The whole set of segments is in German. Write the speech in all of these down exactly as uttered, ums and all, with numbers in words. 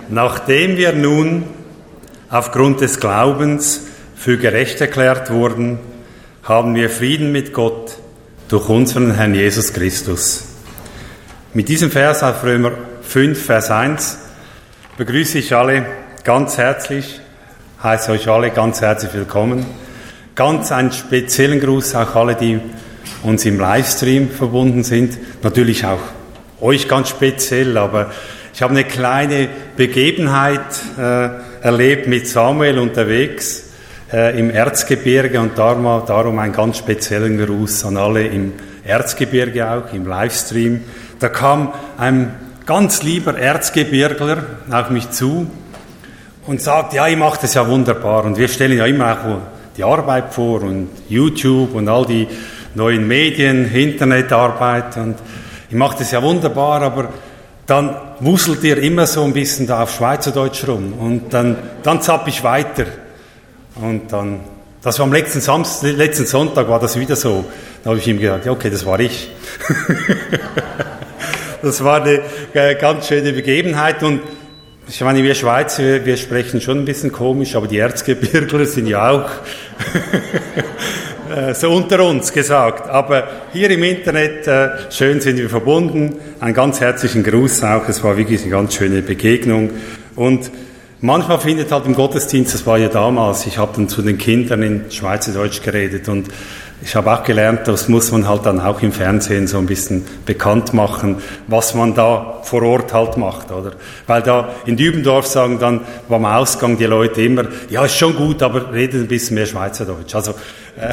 Nachdem wir nun aufgrund des Glaubens für gerecht erklärt wurden, haben wir Frieden mit Gott durch unseren Herrn Jesus Christus. Mit diesem Vers auf Römer fünf, Vers eins begrüße ich alle ganz herzlich, heiße euch alle ganz herzlich willkommen. Ganz einen speziellen Gruß auch alle, die uns im Livestream verbunden sind. Natürlich auch euch ganz speziell, aber ich habe eine kleine Begebenheit äh, erlebt mit Samuel unterwegs äh, im Erzgebirge und darum, darum einen ganz speziellen Gruß an alle im Erzgebirge auch, im Livestream. Da kam ein ganz lieber Erzgebirgler auf mich zu und sagt, ja, ich mache das ja wunderbar und wir stellen ja immer auch die Arbeit vor und YouTube und all die neuen Medien, Internetarbeit und ich mache das ja wunderbar, aber dann wuselt ihr immer so ein bisschen da auf Schweizerdeutsch rum und dann, dann zapp ich weiter. Und dann, das war am letzten, Samstag, letzten Sonntag war das wieder so. Da habe ich ihm gesagt, ja, okay, das war ich. Das war eine äh, ganz schöne Begebenheit und ich meine, wir Schweizer, wir, wir sprechen schon ein bisschen komisch, aber die Erzgebirgler sind ja auch so unter uns gesagt. Aber hier im Internet, äh, schön sind wir verbunden. Einen ganz herzlichen Gruß auch. Es war wirklich eine ganz schöne Begegnung. Und manchmal findet halt im Gottesdienst, das war ja damals, ich habe dann zu den Kindern in Schweizerdeutsch geredet und ich habe auch gelernt, das muss man halt dann auch im Fernsehen so ein bisschen bekannt machen, was man da vor Ort halt macht, oder? Weil da in Dübendorf sagen dann beim Ausgang die Leute immer, ja, ist schon gut, aber redet ein bisschen mehr Schweizerdeutsch. Also, äh,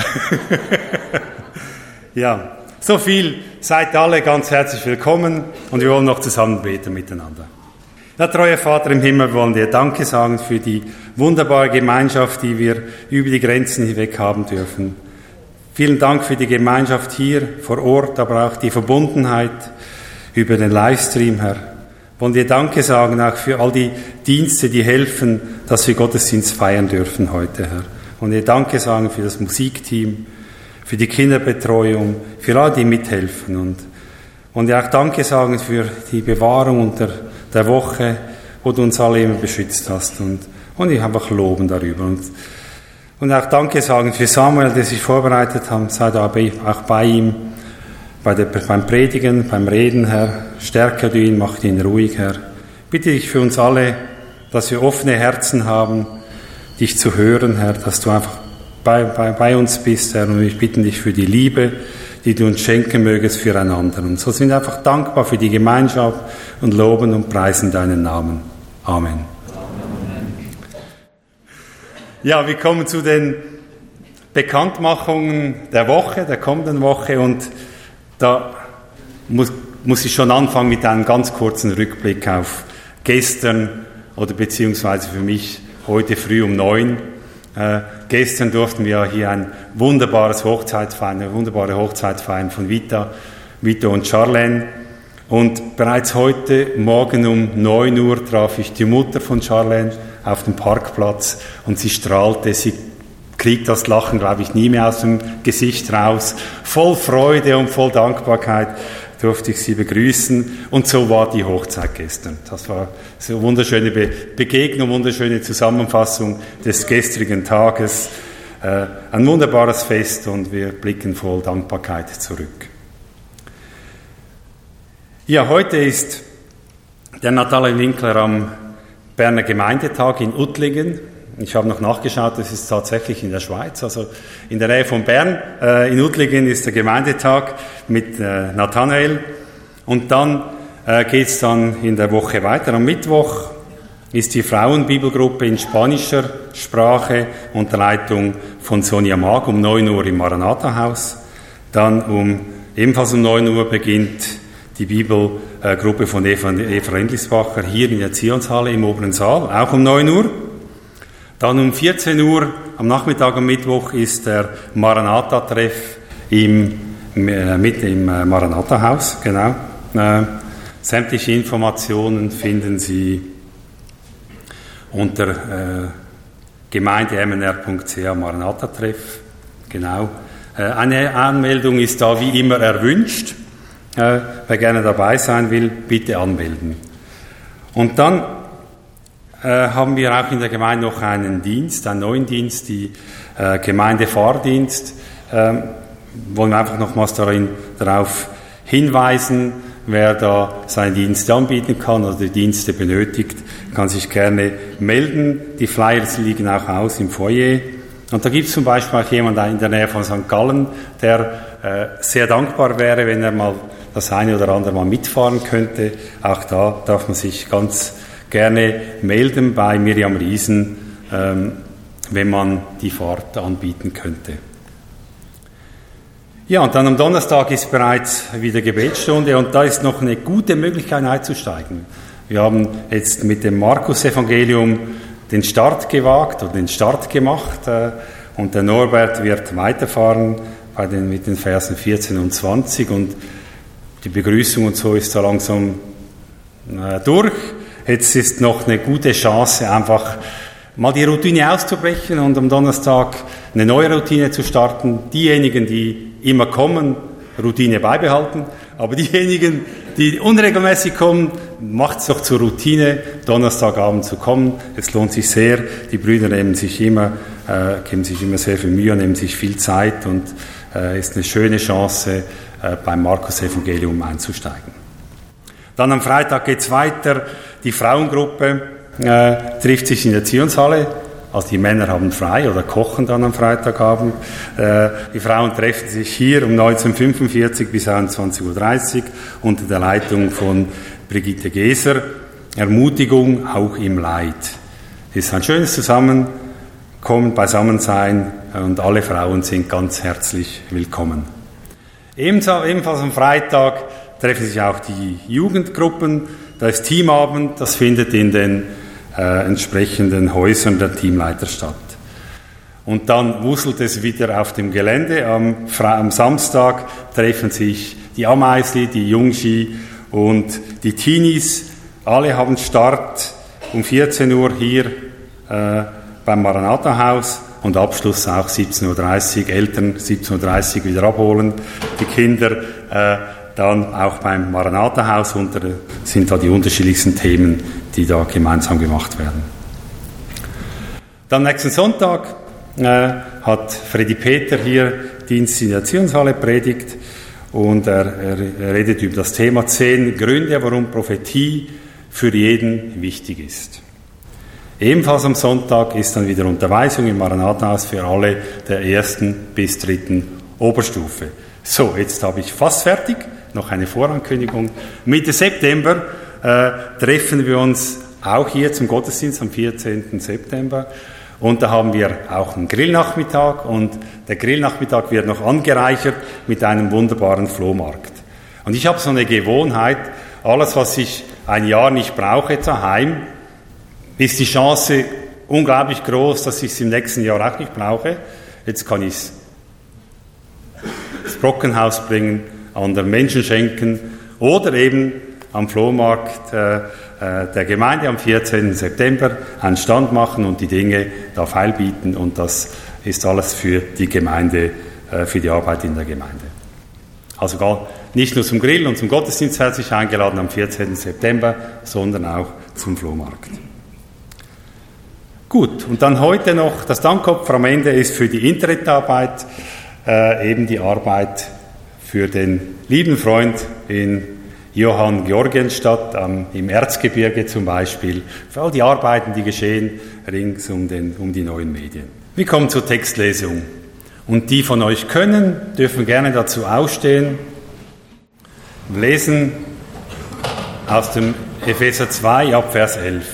ja, so viel. Seid alle ganz herzlich willkommen und wir wollen noch zusammen beten miteinander. Ja, treuer Vater im Himmel, wir wollen dir Danke sagen für die wunderbare Gemeinschaft, die wir über die Grenzen hinweg haben dürfen. Vielen Dank für die Gemeinschaft hier vor Ort, aber auch die Verbundenheit über den Livestream, Herr. Wir wollen dir Danke sagen, auch für all die Dienste, die helfen, dass wir Gottesdienst feiern dürfen heute, Herr. Und dir Danke sagen für das Musikteam, für die Kinderbetreuung, für alle, die mithelfen. Und, und dir auch Danke sagen für die Bewahrung unter der Woche, wo du uns alle immer beschützt hast. Und, und ich einfach loben darüber. Und, Und auch Danke sagen für Samuel, der sich vorbereitet hat. Sei da auch bei ihm, bei der, beim Predigen, beim Reden, Herr. Stärke du ihn, mach ihn ruhig, Herr. Bitte dich für uns alle, dass wir offene Herzen haben, dich zu hören, Herr, dass du einfach bei, bei, bei uns bist, Herr. Und wir bitten dich für die Liebe, die du uns schenken mögest füreinander. Und so sind wir einfach dankbar für die Gemeinschaft und loben und preisen deinen Namen. Amen. Ja, wir kommen zu den Bekanntmachungen der Woche, der kommenden Woche und da muss, muss ich schon anfangen mit einem ganz kurzen Rückblick auf gestern oder beziehungsweise für mich heute früh um neun. Äh, gestern durften wir hier ein wunderbares Hochzeit feiern, eine wunderbare Hochzeit feiern von Vita, Vito und Charlene. Und bereits heute Morgen um neun Uhr traf ich die Mutter von Charlene auf dem Parkplatz und sie strahlte, sie kriegt das Lachen, glaube ich, nie mehr aus dem Gesicht raus. Voll Freude und voll Dankbarkeit durfte ich sie begrüßen und so war die Hochzeit gestern. Das war so eine wunderschöne Be- Begegnung, wunderschöne Zusammenfassung des gestrigen Tages. Äh, ein wunderbares Fest und wir blicken voll Dankbarkeit zurück. Ja, heute ist der Natalie Winkler am Berner Gemeindetag in Uttlingen. Ich habe noch nachgeschaut, das ist tatsächlich in der Schweiz, also in der Nähe von Bern. Äh, in Uttlingen ist der Gemeindetag mit äh, Nathanael. Und dann äh, geht es dann in der Woche weiter. Am Mittwoch ist die Frauenbibelgruppe in spanischer Sprache unter Leitung von Sonja Mag um neun Uhr im Maranatha-Haus. Dann um ebenfalls um neun Uhr beginnt die Bibelgruppe von Eva, Eva Endlisbacher hier in der Zionshalle im oberen Saal, auch um neun Uhr. Dann um vierzehn Uhr am Nachmittag am Mittwoch ist der Maranatha-Treff im, äh, mit im Maranatha-Haus, genau. Äh, sämtliche Informationen finden Sie unter äh, gemeinde m n r punkt c h Maranatha-Treff, genau. Äh, eine Anmeldung ist da wie immer erwünscht. Äh, wer gerne dabei sein will, bitte anmelden. Und dann äh, haben wir auch in der Gemeinde noch einen Dienst, einen neuen Dienst, die äh, Gemeindefahrdienst. Ähm, wollen wir einfach nochmals darin, darauf hinweisen, wer da seinen Dienst anbieten kann oder die Dienste benötigt, kann sich gerne melden. Die Flyers liegen auch aus im Foyer. Und da gibt es zum Beispiel auch jemanden in der Nähe von Sankt Gallen, der äh, sehr dankbar wäre, wenn er mal das eine oder andere mal mitfahren könnte. Auch da darf man sich ganz gerne melden bei Miriam Riesen, ähm, wenn man die Fahrt anbieten könnte. Ja, und dann am Donnerstag ist bereits wieder Gebetsstunde und da ist noch eine gute Möglichkeit einzusteigen. Wir haben jetzt mit dem Markus-Evangelium den Start gewagt oder den Start gemacht äh, und der Norbert wird weiterfahren bei den, mit den Versen vierzehn und zwanzig und die Begrüßung und so ist da langsam äh, durch. Jetzt ist noch eine gute Chance, einfach mal die Routine auszubrechen und am Donnerstag eine neue Routine zu starten. Diejenigen, die immer kommen, Routine beibehalten, aber diejenigen, die unregelmäßig kommen, macht es doch zur Routine, Donnerstagabend zu kommen. Es lohnt sich sehr. Die Brüder nehmen sich immer, äh, geben sich immer sehr viel Mühe, nehmen sich viel Zeit und äh, ist eine schöne Chance, äh, beim Markus-Evangelium einzusteigen. Dann am Freitag geht's weiter. Die Frauengruppe äh, trifft sich in der Zionshalle. Also die Männer haben frei oder kochen dann am Freitagabend. Äh, die Frauen treffen sich hier um neunzehn Uhr fünfundvierzig bis einundzwanzig Uhr dreißig unter der Leitung von Brigitte Geser. Ermutigung auch im Leid. Es ist ein schönes Zusammenkommen, Beisammensein und alle Frauen sind ganz herzlich willkommen. Ebenfalls am Freitag treffen sich auch die Jugendgruppen. Da ist Teamabend, das findet in den Äh, entsprechenden Häusern der Teamleiter statt. Und dann wuselt es wieder auf dem Gelände. Am, am Samstag treffen sich die Ameisli, die Jungschi und die Teenies. Alle haben Start um vierzehn Uhr hier äh, beim Maranatha-Haus und Abschluss auch siebzehn Uhr dreißig. Eltern siebzehn Uhr dreißig wieder abholen. Die Kinder äh, dann auch beim Maranatha-Haus unter, sind da die unterschiedlichsten Themen, die da gemeinsam gemacht werden. Dann nächsten Sonntag äh, hat Freddy Peter hier Dienst in der Zionshalle predigt und er, er, er redet über das Thema zehn Gründe, warum Prophetie für jeden wichtig ist. Ebenfalls am Sonntag ist dann wieder Unterweisung im Maranatha-Haus für alle der ersten bis dritten Oberstufe. So, jetzt habe ich fast fertig. Noch eine Vorankündigung. Mitte September äh, treffen wir uns auch hier zum Gottesdienst am vierzehnten September und da haben wir auch einen Grillnachmittag und der Grillnachmittag wird noch angereichert mit einem wunderbaren Flohmarkt. Und ich habe so eine Gewohnheit, alles was ich ein Jahr nicht brauche daheim, ist die Chance unglaublich groß, dass ich es im nächsten Jahr auch nicht brauche. Jetzt kann ich es ins Brockenhaus bringen, anderen Menschen schenken oder eben am Flohmarkt äh, äh, der Gemeinde am vierzehnten September einen Stand machen und die Dinge da feilbieten und das ist alles für die Gemeinde, äh, für die Arbeit in der Gemeinde. Also gar nicht nur zum Grill und zum Gottesdienst herzlich eingeladen am vierzehnten September, sondern auch zum Flohmarkt. Gut, und dann heute noch das Dankkopf am Ende ist für die Internetarbeit, äh, eben die Arbeit für den lieben Freund in Johann Georgenstadt ähm, im Erzgebirge zum Beispiel, für all die Arbeiten, die geschehen rings um, den, um die neuen Medien. Wir kommen zur Textlesung. Und die von euch können, dürfen gerne dazu aufstehen. Wir lesen aus dem Epheser zwei ab Vers elf.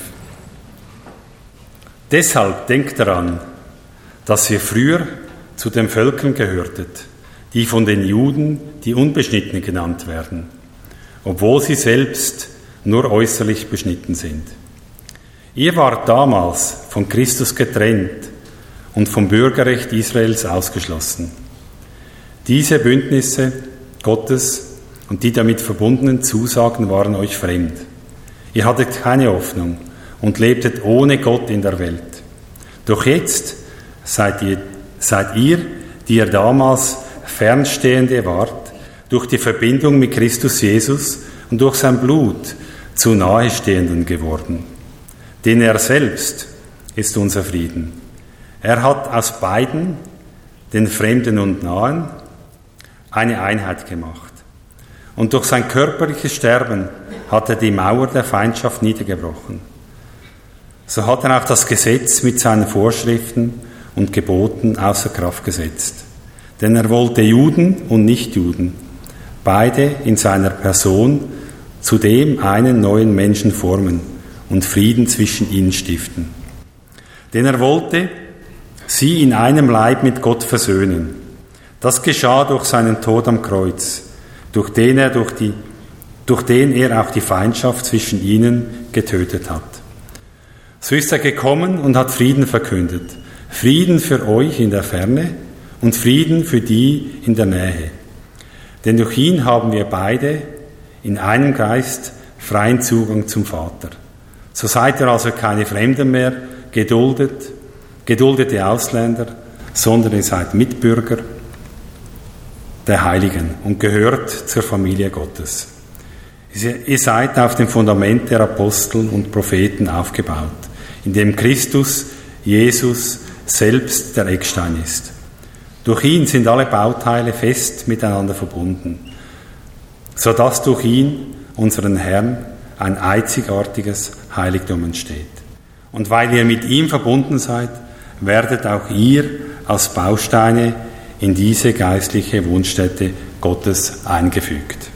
Deshalb denkt daran, dass ihr früher zu den Völkern gehörtet, die von den Juden die Unbeschnittenen genannt werden, obwohl sie selbst nur äußerlich beschnitten sind. Ihr wart damals von Christus getrennt und vom Bürgerrecht Israels ausgeschlossen. Diese Bündnisse Gottes und die damit verbundenen Zusagen waren euch fremd. Ihr hattet keine Hoffnung und lebtet ohne Gott in der Welt. Doch jetzt seid ihr, seid ihr, die ihr damals Fernstehende wart, durch die Verbindung mit Christus Jesus und durch sein Blut zu Nahestehenden geworden. denn er selbst ist unser Frieden. Er hat aus beiden, den Fremden und Nahen, eine Einheit gemacht. Und durch sein körperliches Sterben hat er die Mauer der Feindschaft niedergebrochen. So hat er auch das Gesetz mit seinen Vorschriften und Geboten außer Kraft gesetzt. Denn er wollte Juden und Nichtjuden, beide in seiner Person, zu dem einen neuen Menschen formen und Frieden zwischen ihnen stiften. Denn er wollte sie in einem Leib mit Gott versöhnen. Das geschah durch seinen Tod am Kreuz, durch den er, durch die, durch den er auch die Feindschaft zwischen ihnen getötet hat. So ist er gekommen und hat Frieden verkündet. Frieden für euch in der Ferne und Frieden für die in der Nähe. Denn durch ihn haben wir beide in einem Geist freien Zugang zum Vater. So seid ihr also keine Fremden mehr, geduldet, geduldete Ausländer, sondern ihr seid Mitbürger der Heiligen und gehört zur Familie Gottes. Ihr seid auf dem Fundament der Apostel und Propheten aufgebaut, in dem Christus, Jesus, selbst der Eckstein ist. Durch ihn sind alle Bauteile fest miteinander verbunden, sodass durch ihn, unseren Herrn, ein einzigartiges Heiligtum entsteht. Und weil ihr mit ihm verbunden seid, werdet auch ihr als Bausteine in diese geistliche Wohnstätte Gottes eingefügt.